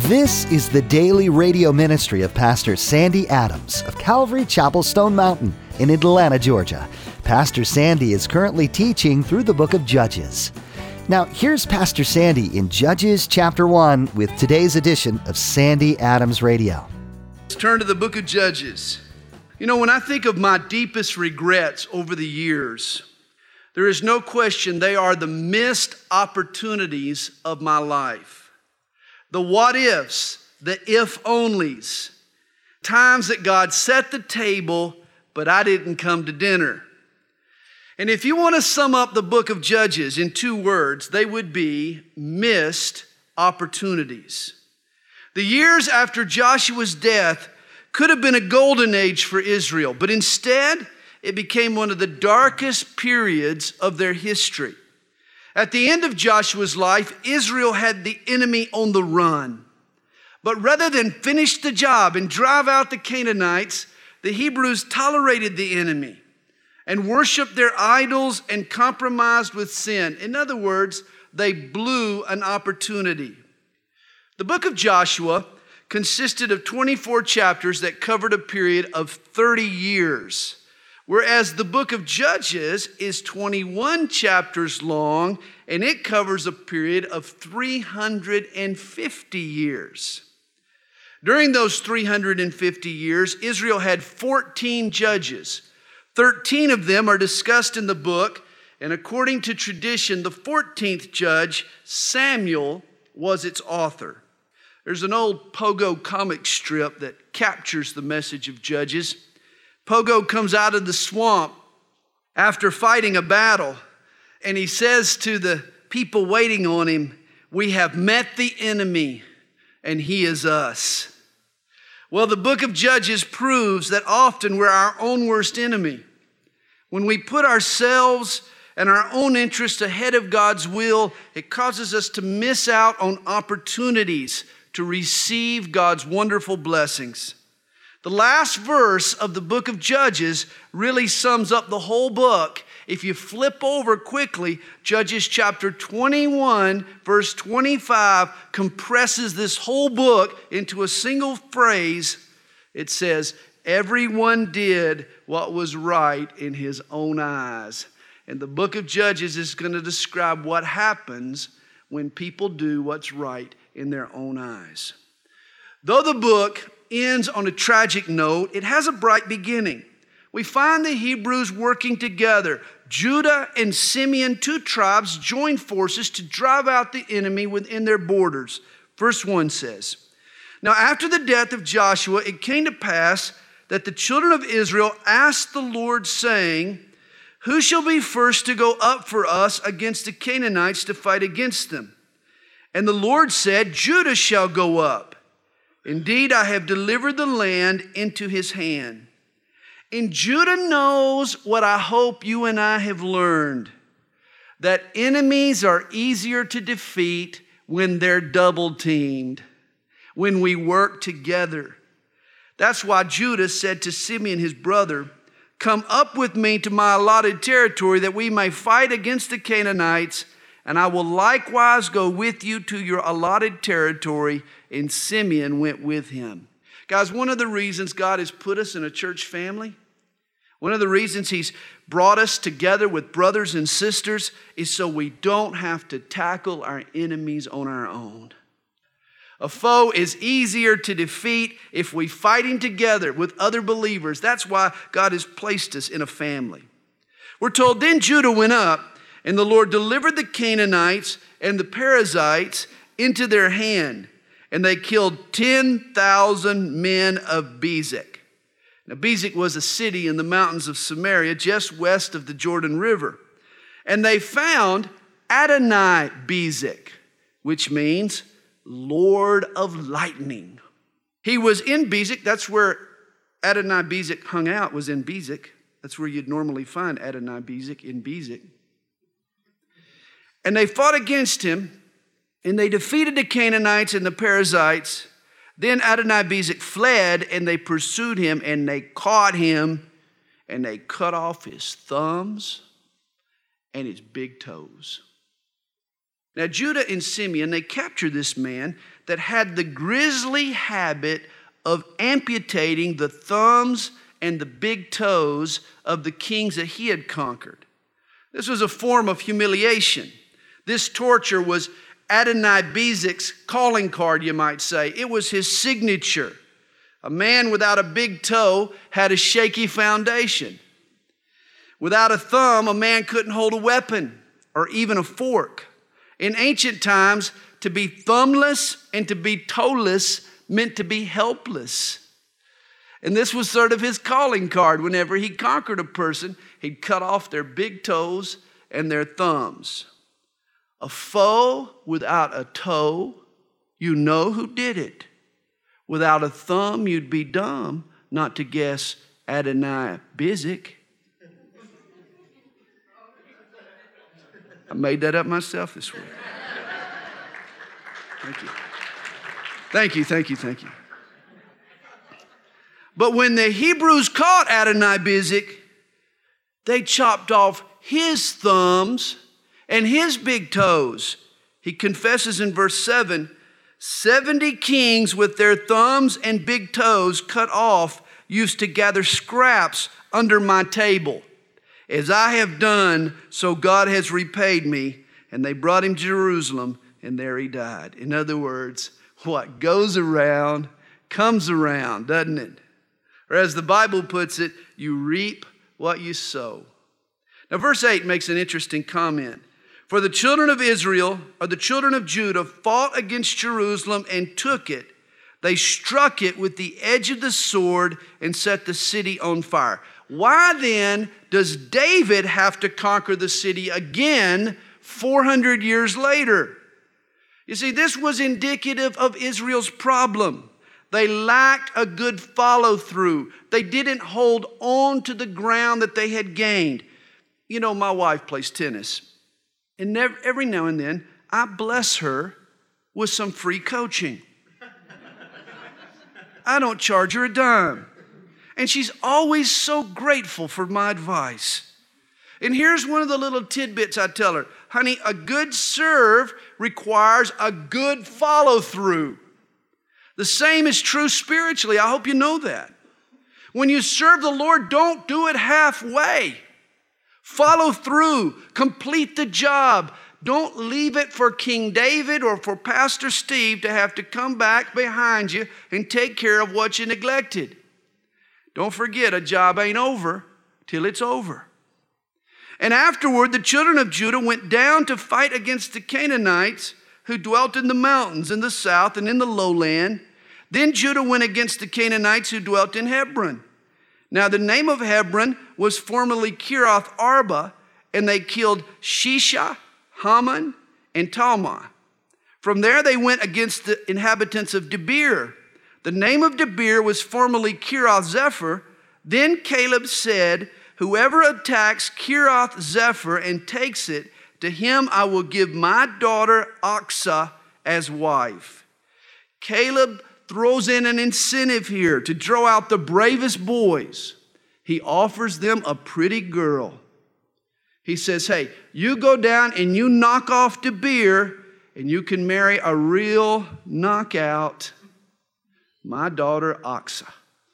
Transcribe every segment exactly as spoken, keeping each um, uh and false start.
This is the daily radio ministry of Pastor Sandy Adams of Calvary Chapel Stone Mountain in Atlanta, Georgia. Pastor Sandy is currently teaching through the book of Judges. Now, here's Pastor Sandy in Judges chapter one with today's edition of Sandy Adams Radio. Let's turn to the book of Judges. You know, when I think of my deepest regrets over the years, there is no question they are the missed opportunities of my life. The what ifs, the if onlys, times that God set the table, but I didn't come to dinner. And if you want to sum up the book of Judges in two words, they would be missed opportunities. The years after Joshua's death could have been a golden age for Israel, but instead it became one of the darkest periods of their history. At the end of Joshua's life, Israel had the enemy on the run. But rather than finish the job and drive out the Canaanites, the Hebrews tolerated the enemy and worshiped their idols and compromised with sin. In other words, they blew an opportunity. The book of Joshua consisted of twenty-four chapters that covered a period of thirty years. Whereas the book of Judges is twenty-one chapters long, and it covers a period of three hundred fifty years. During those three hundred fifty years, Israel had fourteen judges. thirteen of them are discussed in the book, and according to tradition, the fourteenth judge, Samuel, was its author. There's an old Pogo comic strip that captures the message of Judges. Pogo comes out of the swamp after fighting a battle, and he says to the people waiting on him, "We have met the enemy, and he is us." Well, the book of Judges proves that often we're our own worst enemy. When we put ourselves and our own interests ahead of God's will, it causes us to miss out on opportunities to receive God's wonderful blessings. The last verse of the book of Judges really sums up the whole book. If you flip over quickly, Judges chapter twenty-one, verse twenty-five compresses this whole book into a single phrase. It says, "Everyone did what was right in his own eyes." And the book of Judges is going to describe what happens when people do what's right in their own eyes. Though the book ends on a tragic note, it has a bright beginning. We find the Hebrews working together. Judah and Simeon, two tribes, joined forces to drive out the enemy within their borders. Verse one says, "Now after the death of Joshua, it came to pass that the children of Israel asked the Lord, saying, 'Who shall be first to go up for us against the Canaanites to fight against them?' And the Lord said, 'Judah shall go up. Indeed, I have delivered the land into his hand.' And Judah knows what I hope you and I have learned, that enemies are easier to defeat when they're double-teamed, when we work together. That's why Judah said to Simeon, his brother, 'Come up with me to my allotted territory that we may fight against the Canaanites, and I will likewise go with you to your allotted territory.' And Simeon went with him." Guys, one of the reasons God has put us in a church family, one of the reasons He's brought us together with brothers and sisters, is so we don't have to tackle our enemies on our own. A foe is easier to defeat if we fight him together with other believers. That's why God has placed us in a family. We're told, "Then Judah went up, and the Lord delivered the Canaanites and the Perizzites into their hand, and they killed ten thousand men of Bezek." Now, Bezek was a city in the mountains of Samaria, just west of the Jordan River. And they found Adonai Bezek, which means Lord of Lightning. He was in Bezek. That's where Adonai Bezek hung out, was in Bezek. That's where you'd normally find Adonai Bezek, in Bezek. And they fought against him, and they defeated the Canaanites and the Perizzites. Then Adonai Bezek fled, and they pursued him, and they caught him, and they cut off his thumbs and his big toes. Now, Judah and Simeon, they captured this man that had the grisly habit of amputating the thumbs and the big toes of the kings that he had conquered. This was a form of humiliation. This torture was Adonai-Bezek's calling card, you might say. It was his signature. A man without a big toe had a shaky foundation. Without a thumb, a man couldn't hold a weapon or even a fork. In ancient times, to be thumbless and to be toeless meant to be helpless. And this was sort of his calling card. Whenever he conquered a person, he'd cut off their big toes and their thumbs. A foe without a toe, you know who did it. Without a thumb, you'd be dumb not to guess Adonai-Bezek. I made that up myself this week. Thank you. Thank you, thank you, thank you. But when the Hebrews caught Adonai-Bezek, they chopped off his thumbs and his big toes. He confesses in verse seven, seventy kings with their thumbs and big toes cut off used to gather scraps under my table. As I have done, so God has repaid me. And they brought him to Jerusalem, and there he died. In other words, what goes around comes around, doesn't it? Or as the Bible puts it, you reap what you sow. Now, verse eight makes an interesting comment. For the children of Israel, or the children of Judah, fought against Jerusalem and took it. They struck it with the edge of the sword and set the city on fire. Why then does David have to conquer the city again four hundred years later? You see, this was indicative of Israel's problem. They lacked a good follow-through. They didn't hold on to the ground that they had gained. You know, my wife plays tennis. And never, every now and then, I bless her with some free coaching. I don't charge her a dime. And she's always so grateful for my advice. And here's one of the little tidbits I tell her. Honey, a good serve requires a good follow-through. The same is true spiritually. I hope you know that. When you serve the Lord, don't do it halfway. Follow through. Complete the job. Don't leave it for King David or for Pastor Steve to have to come back behind you and take care of what you neglected. Don't forget, a job ain't over till it's over. And afterward, the children of Judah went down to fight against the Canaanites who dwelt in the mountains in the south and in the lowland. Then Judah went against the Canaanites who dwelt in Hebron. Now the name of Hebron was formerly Kiriath Arba, and they killed Shisha, Haman, and Talmai. From there they went against the inhabitants of Debir. The name of Debir was formerly Kiriath Zephyr. Then Caleb said, whoever attacks Kiriath Zephyr and takes it, to him I will give my daughter Achsah as wife. Caleb throws in an incentive here to draw out the bravest boys. He offers them a pretty girl. He says, hey, you go down and you knock off Debir, and you can marry a real knockout, my daughter Achsah.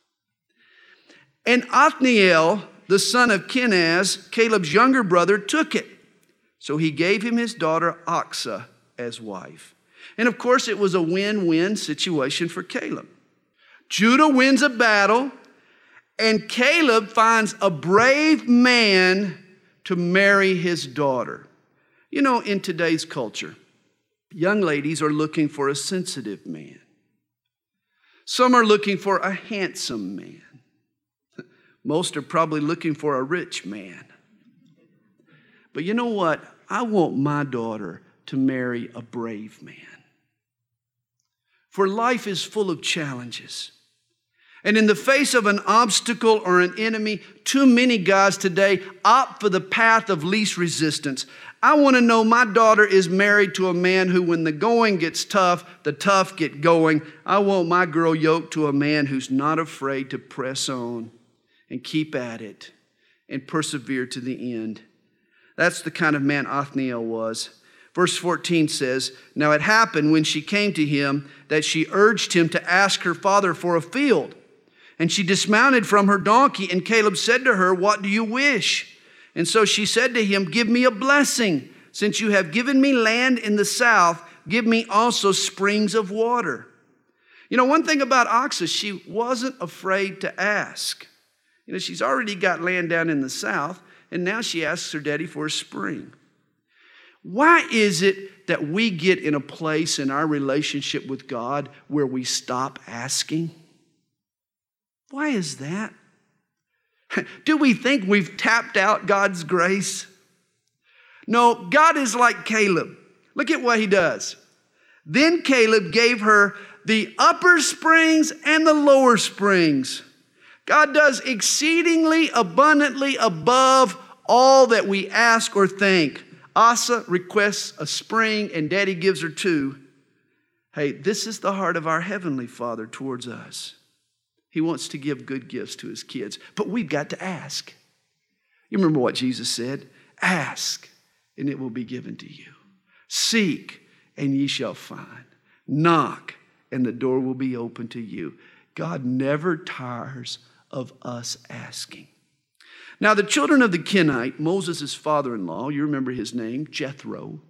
And Othniel, the son of Kenaz, Caleb's younger brother, took it. So he gave him his daughter Achsah as wife. And of course, it was a win-win situation for Caleb. Judah wins a battle, and Caleb finds a brave man to marry his daughter. You know, in today's culture, young ladies are looking for a sensitive man. Some are looking for a handsome man. Most are probably looking for a rich man. But you know what? I want my daughter to marry a brave man. For life is full of challenges. And in the face of an obstacle or an enemy, too many guys today opt for the path of least resistance. I want to know my daughter is married to a man who, when the going gets tough, the tough get going. I want my girl yoked to a man who's not afraid to press on and keep at it and persevere to the end. That's the kind of man Othniel was. Verse fourteen says, "Now it happened when she came to him that she urged him to ask her father for a field. And she dismounted from her donkey, and Caleb said to her, 'What do you wish?' And so she said to him, 'Give me a blessing. Since you have given me land in the south, give me also springs of water.'" You know, one thing about Achsah, she wasn't afraid to ask. You know, she's already got land down in the south, and now she asks her daddy for a spring. Why is it that we get in a place in our relationship with God where we stop asking? Why is that? Do we think we've tapped out God's grace? No, God is like Caleb. Look at what he does. Then Caleb gave her the upper springs and the lower springs. God does exceedingly abundantly above all that we ask or think. Asa requests a spring and daddy gives her two. Hey, this is the heart of our Heavenly Father towards us. He wants to give good gifts to his kids, but we've got to ask. You remember what Jesus said? Ask, and it will be given to you. Seek, and ye shall find. Knock, and the door will be open to you. God never tires of us asking. Now, the children of the Kenite, Moses' father-in-law, you remember his name, Jethro,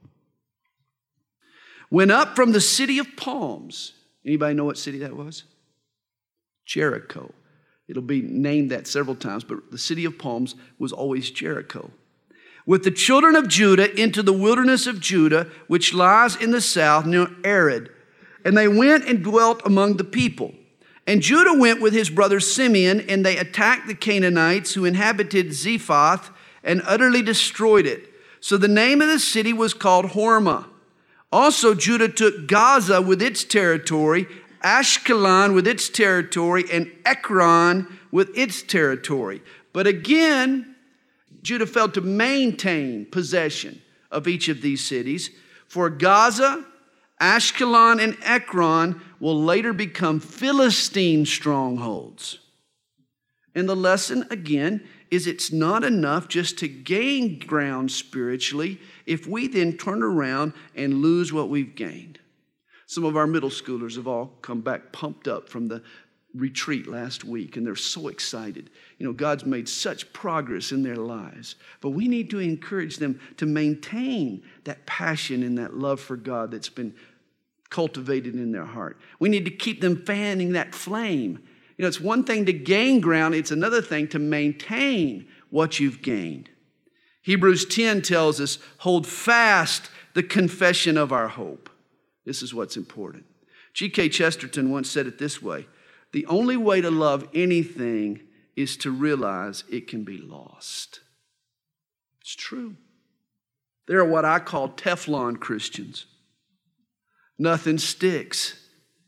went up from the city of palms. Anybody know what city that was? Jericho. It'll be named that several times, but the city of palms was always Jericho. With the children of Judah into the wilderness of Judah, which lies in the south near Arad. And they went and dwelt among the people. And Judah went with his brother Simeon, and they attacked the Canaanites who inhabited Zephath and utterly destroyed it. So the name of the city was called Hormah. Also Judah took Gaza with its territory, Ashkelon with its territory, and Ekron with its territory. But again, Judah failed to maintain possession of each of these cities. For Gaza, Ashkelon, and Ekron will later become Philistine strongholds. And the lesson, again, is it's not enough just to gain ground spiritually if we then turn around and lose what we've gained. Some of our middle schoolers have all come back pumped up from the retreat last week, and they're so excited. You know, God's made such progress in their lives. But we need to encourage them to maintain that passion and that love for God that's been cultivated in their heart. We need to keep them fanning that flame. You know, it's one thing to gain ground. It's another thing to maintain what you've gained. Hebrews ten tells us, hold fast the confession of our hope. This is what's important. G K Chesterton once said it this way: the only way to love anything is to realize it can be lost. It's true. They're what I call Teflon Christians. Nothing sticks.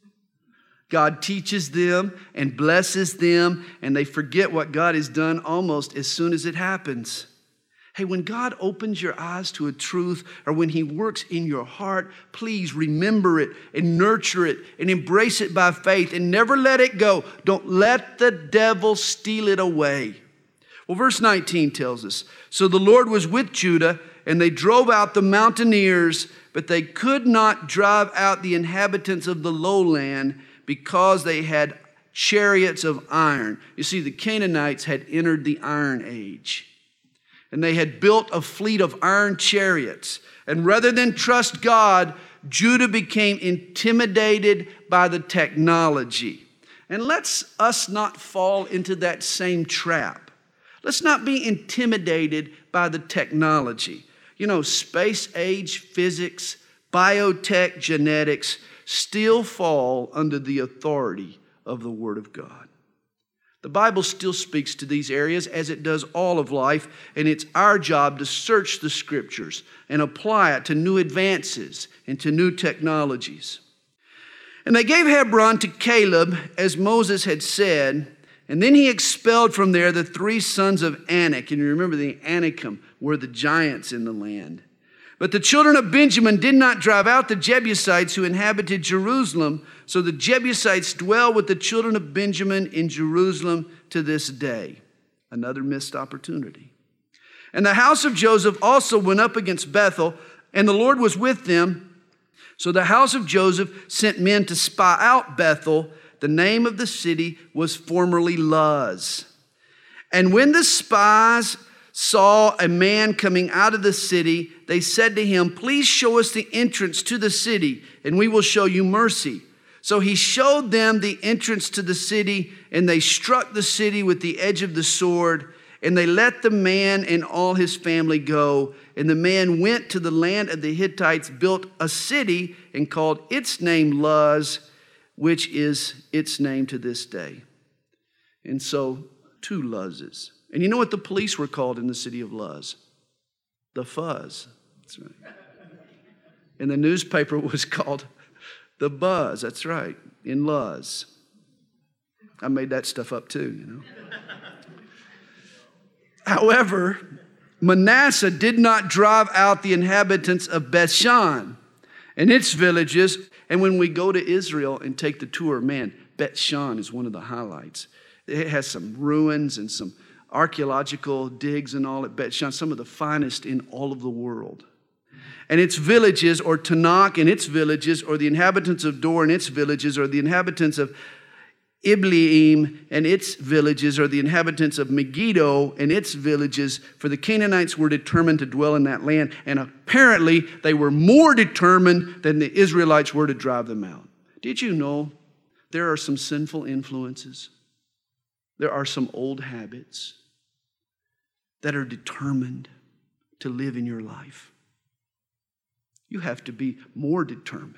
God teaches them and blesses them, and they forget what God has done almost as soon as it happens. Hey, when God opens your eyes to a truth, or when He works in your heart, please remember it and nurture it and embrace it by faith and never let it go. Don't let the devil steal it away. Well, verse nineteen tells us, so the Lord was with Judah, and they drove out the mountaineers, but they could not drive out the inhabitants of the lowland because they had chariots of iron. You see, the Canaanites had entered the Iron Age. And they had built a fleet of iron chariots. And rather than trust God, Judah became intimidated by the technology. And let's us not fall into that same trap. Let's not be intimidated by the technology. You know, space age physics, biotech, genetics still fall under the authority of the Word of God. The Bible still speaks to these areas as it does all of life, and it's our job to search the Scriptures and apply it to new advances and to new technologies. And they gave Hebron to Caleb, as Moses had said, and then he expelled from there the three sons of Anak. And you remember the Anakim were the giants in the land. But the children of Benjamin did not drive out the Jebusites who inhabited Jerusalem. So the Jebusites dwell with the children of Benjamin in Jerusalem to this day. Another missed opportunity. And the house of Joseph also went up against Bethel, and the Lord was with them. So the house of Joseph sent men to spy out Bethel. The name of the city was formerly Luz. And when the spies saw a man coming out of the city, they said to him, "Please show us the entrance to the city, and we will show you mercy." So he showed them the entrance to the city, and they struck the city with the edge of the sword, and they let the man and all his family go. And the man went to the land of the Hittites, built a city, and called its name Luz, which is its name to this day. And so, two Luzes. And you know what the police were called in the city of Luz? The Fuzz. That's right. And the newspaper was called The Buzz. That's right, in Luz. I made that stuff up too, you know. However, Manasseh did not drive out the inhabitants of Bethshan and its villages. And when we go to Israel and take the tour, man, Bethshan is one of the highlights. It has some ruins and some archaeological digs and all at Bethshan, some of the finest in all of the world. And its villages, or Tanakh and its villages, or the inhabitants of Dor and its villages, or the inhabitants of Ibleam and its villages, or the inhabitants of Megiddo and its villages, for the Canaanites were determined to dwell in that land, and apparently they were more determined than the Israelites were to drive them out. Did you know there are some sinful influences? There are some old habits that are determined to live in your life. You have to be more determined.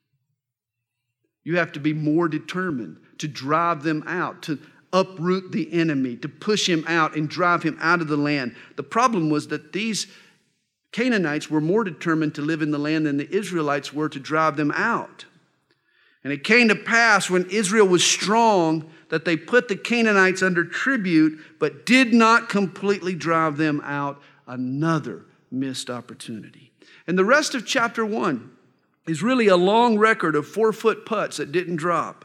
You have to be more determined to drive them out, to uproot the enemy, to push him out and drive him out of the land. The problem was that these Canaanites were more determined to live in the land than the Israelites were to drive them out. And it came to pass when Israel was strong that they put the Canaanites under tribute, but did not completely drive them out. Another missed opportunity. And the rest of chapter one is really a long record of four-foot putts that didn't drop.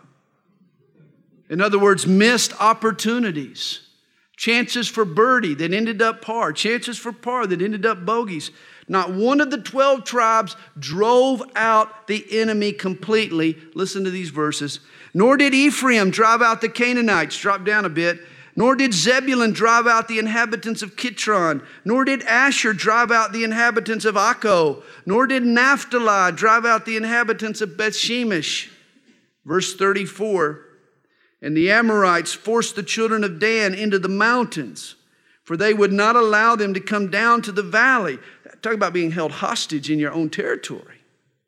In other words, missed opportunities. Chances for birdie that ended up par. Chances for par that ended up bogeys. Not one of the twelve tribes drove out the enemy completely. Listen to these verses. Nor did Ephraim drive out the Canaanites. Drop down a bit. Nor did Zebulun drive out the inhabitants of Kitron. Nor did Asher drive out the inhabitants of Akko. Nor did Naphtali drive out the inhabitants of Bethshemesh. Verse thirty-four. And the Amorites forced the children of Dan into the mountains, for they would not allow them to come down to the valley. Talk about being held hostage in your own territory.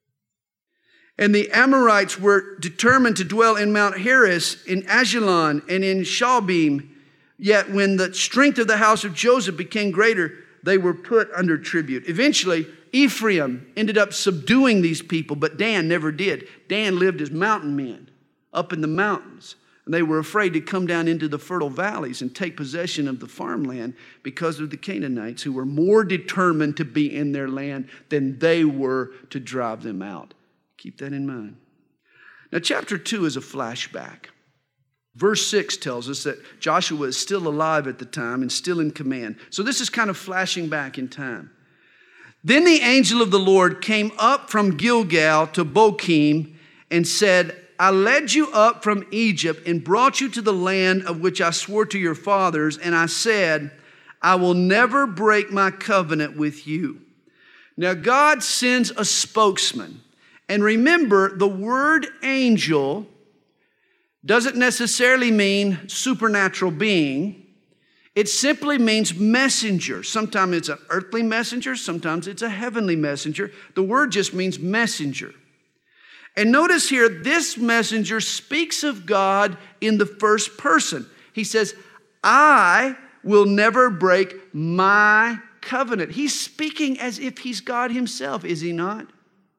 And the Amorites were determined to dwell in Mount Heres, in Ajalon, and in Shaalbim. Yet when the strength of the house of Joseph became greater, they were put under tribute. Eventually, Ephraim ended up subduing these people, but Dan never did. Dan lived as mountain men up in the mountains. And they were afraid to come down into the fertile valleys and take possession of the farmland because of the Canaanites, who were more determined to be in their land than they were to drive them out. Keep that in mind. Now, chapter two is a flashback. Verse six tells us that Joshua is still alive at the time and still in command. So this is kind of flashing back in time. Then the angel of the Lord came up from Gilgal to Bochim and said, I led you up from Egypt and brought you to the land of which I swore to your fathers. And I said, I will never break my covenant with you. Now God sends a spokesman. And remember, the word angel doesn't necessarily mean supernatural being. It simply means messenger. Sometimes it's an earthly messenger. Sometimes it's a heavenly messenger. The word just means messenger. And notice here, this messenger speaks of God in the first person. He says, I will never break my covenant. He's speaking as if he's God himself, is he not?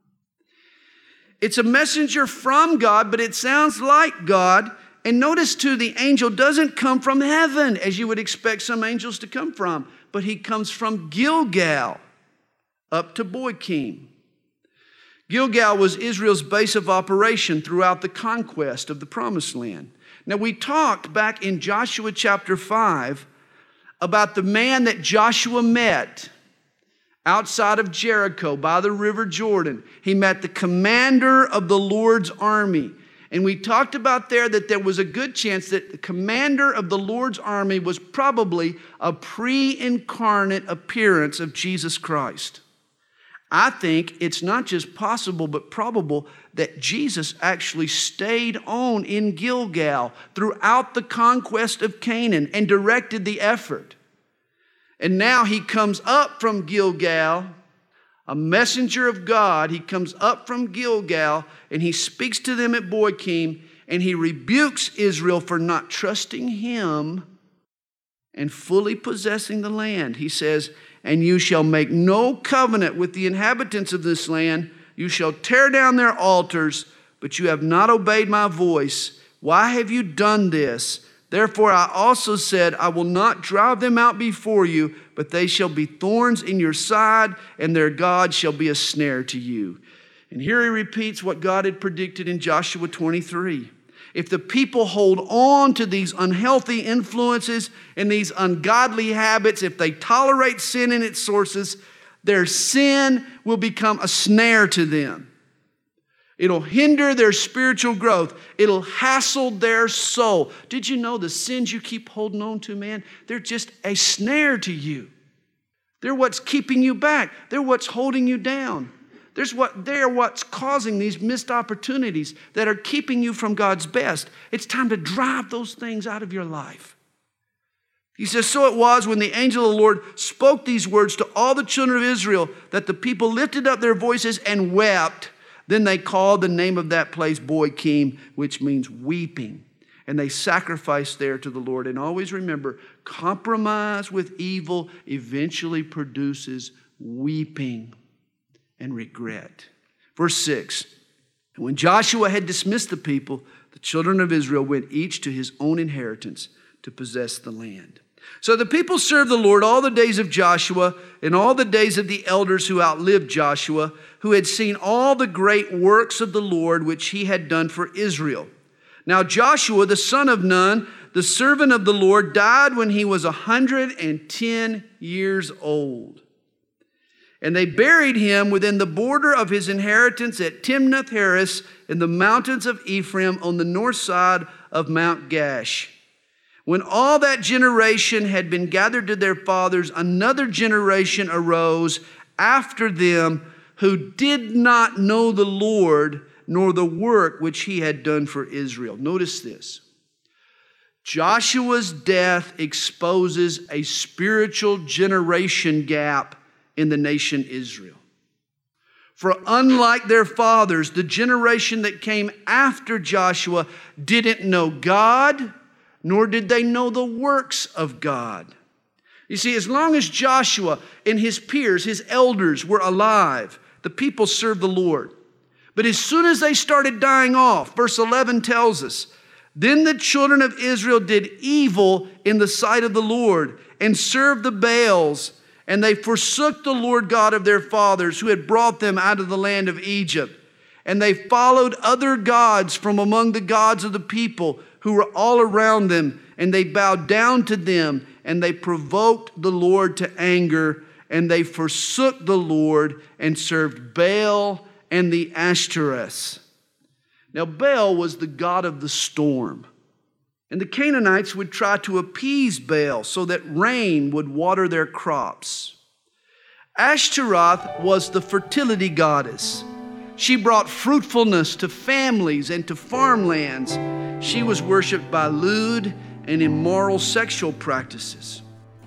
It's a messenger from God, but it sounds like God. And notice too, the angel doesn't come from heaven, as you would expect some angels to come from, but he comes from Gilgal up to Bochim. Gilgal was Israel's base of operation throughout the conquest of the Promised Land. Now, we talked back in Joshua chapter five about the man that Joshua met outside of Jericho by the River Jordan. He met the commander of the Lord's army. And we talked about there that there was a good chance that the commander of the Lord's army was probably a pre-incarnate appearance of Jesus Christ. I think it's not just possible but probable that Jesus actually stayed on in Gilgal throughout the conquest of Canaan and directed the effort. And now he comes up from Gilgal, a messenger of God. He comes up from Gilgal and he speaks to them at Bochim and he rebukes Israel for not trusting him and fully possessing the land. He says, "And you shall make no covenant with the inhabitants of this land. You shall tear down their altars, but you have not obeyed my voice. Why have you done this? Therefore I also said, I will not drive them out before you, but they shall be thorns in your side, and their God shall be a snare to you." And here he repeats what God had predicted in Joshua twenty-three. If the people hold on to these unhealthy influences and these ungodly habits, if they tolerate sin in its sources, their sin will become a snare to them. It'll hinder their spiritual growth. It'll hassle their soul. Did you know the sins you keep holding on to, man, they're just a snare to you. They're what's keeping you back. They're what's holding you down. There's what, they're what's causing these missed opportunities that are keeping you from God's best. It's time to drive those things out of your life. He says, "So it was when the angel of the Lord spoke these words to all the children of Israel that the people lifted up their voices and wept. Then they called the name of that place Bochim, which means weeping. And they sacrificed there to the Lord." And always remember, compromise with evil eventually produces weeping and regret. Verse six, "And when Joshua had dismissed the people, the children of Israel went each to his own inheritance to possess the land." So the people served the Lord all the days of Joshua and all the days of the elders who outlived Joshua, who had seen all the great works of the Lord which he had done for Israel. Now Joshua, the son of Nun, the servant of the Lord, died when he was one hundred ten years old. And they buried him within the border of his inheritance at Timnath-Heres in the mountains of Ephraim on the north side of Mount Gash. When all that generation had been gathered to their fathers, another generation arose after them who did not know the Lord nor the work which he had done for Israel. Notice this. Joshua's death exposes a spiritual generation gap in the nation Israel. For unlike their fathers, the generation that came after Joshua didn't know God, nor did they know the works of God. You see, as long as Joshua and his peers, his elders, were alive, the people served the Lord. But as soon as they started dying off, verse eleven tells us, "Then the children of Israel did evil in the sight of the Lord and served the Baals, and they forsook the Lord God of their fathers who had brought them out of the land of Egypt. And they followed other gods from among the gods of the people who were all around them, and they bowed down to them, and they provoked the Lord to anger, and they forsook the Lord and served Baal and the Ashtoreths." Now Baal was the god of the storm, and the Canaanites would try to appease Baal so that rain would water their crops. Ashtaroth was the fertility goddess. She brought fruitfulness to families and to farmlands. She was worshipped by lewd and immoral sexual practices.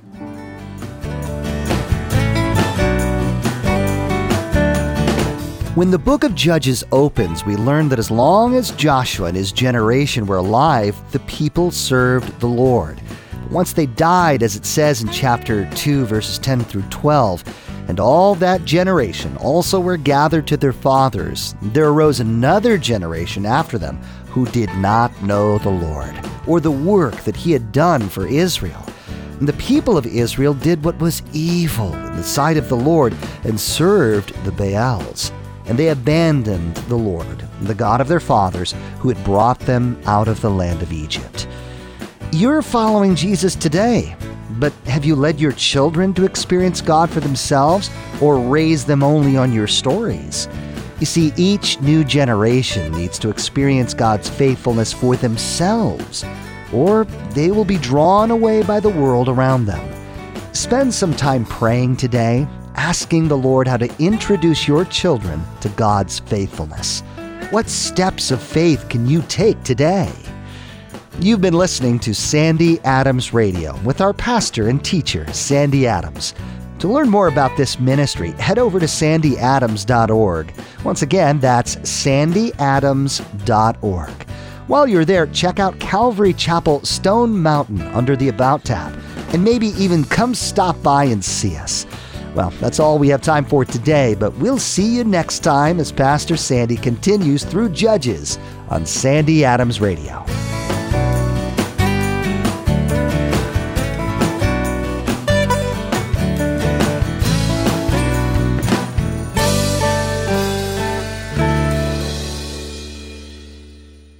When the book of Judges opens, we learn that as long as Joshua and his generation were alive, the people served the Lord. But once they died, as it says in chapter two, verses ten through twelve, "And all that generation also were gathered to their fathers, there arose another generation after them who did not know the Lord, or the work that he had done for Israel. And the people of Israel did what was evil in the sight of the Lord, and served the Baals. And they abandoned the Lord, the God of their fathers, who had brought them out of the land of Egypt." You're following Jesus today. But have you led your children to experience God for themselves or raised them only on your stories? You see, each new generation needs to experience God's faithfulness for themselves, or they will be drawn away by the world around them. Spend some time praying today, asking the Lord how to introduce your children to God's faithfulness. What steps of faith can you take today? You've been listening to Sandy Adams Radio with our pastor and teacher, Sandy Adams. To learn more about this ministry, head over to sandy adams dot org. Once again, that's sandy adams dot org. While you're there, check out Calvary Chapel Stone Mountain under the About tab, and maybe even come stop by and see us. Well, that's all we have time for today, but we'll see you next time as Pastor Sandy continues through Judges on Sandy Adams Radio.